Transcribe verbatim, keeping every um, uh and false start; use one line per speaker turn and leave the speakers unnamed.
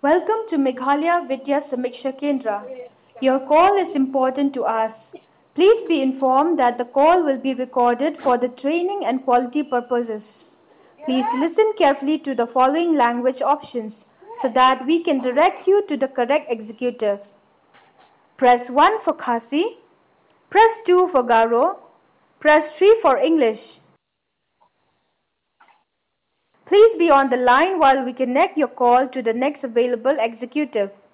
Welcome to Meghalaya Vidya Samiksha Kendra. Your call is important to us. Please be informed that the call will be recorded for the training and quality purposes. Please listen carefully to the following language options so that we can direct you to the correct executive. Press one for Khasi, press two for Garo, press three for English. Please be on the line while we connect your call to the next available executive.